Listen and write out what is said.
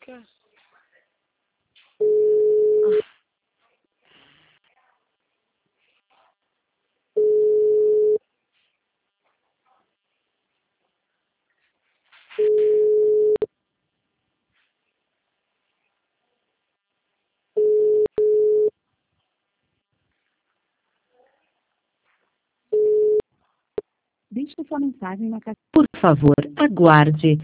quê? Deixe sua mensagem na caixa. Por favor, aguarde.